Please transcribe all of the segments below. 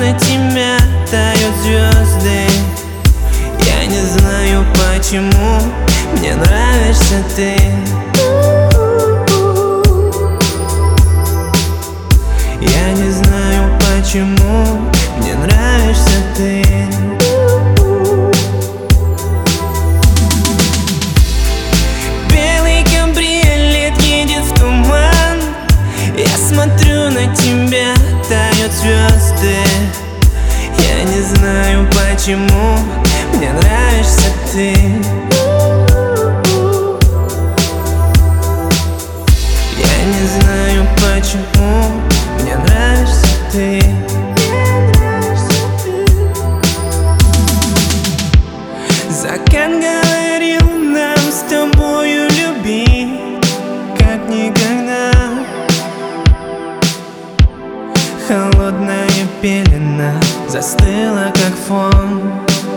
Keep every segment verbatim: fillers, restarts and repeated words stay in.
на тебя тают звезды. Я не знаю почему, мне нравишься ты. Я не знаю почему, мне нравишься ты. Белый кабриолет едет в туман. Я смотрю на тебя, тают звезды. Я не знаю почему, мне нравишься ты. Я не знаю почему, мне нравишься ты. Закат говорил нам с тобою любить, как никогда. Холодная пелена застыла, как фон.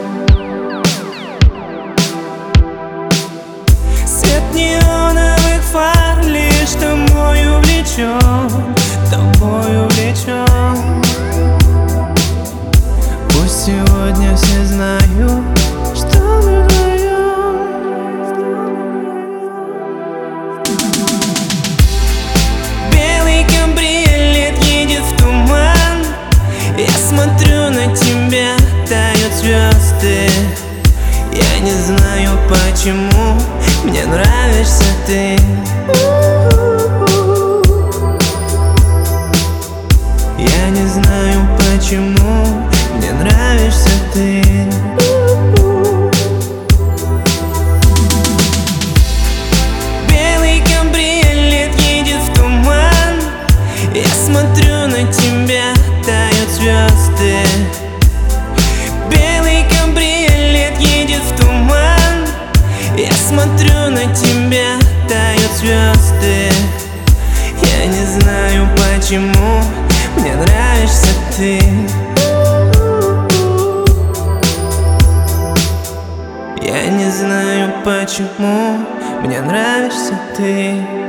Свет неоновых фар лишь тобой увлечен, тобой увлечен. Пусть сегодня все знают, что мы вдвоем. Белый кабриолет едет в туман. Я смотрю на тебя, тают звезды. Я не знаю почему, мне нравишься ты. Я не знаю почему, мне нравишься ты. Белый кабриолет едет в туман. Я смотрю на тебя, тают звезды. Белый кабриолет едет в туман. Я смотрю на тебя, тают звезды. Я не знаю почему, мне нравишься ты. Я не знаю почему, мне нравишься ты.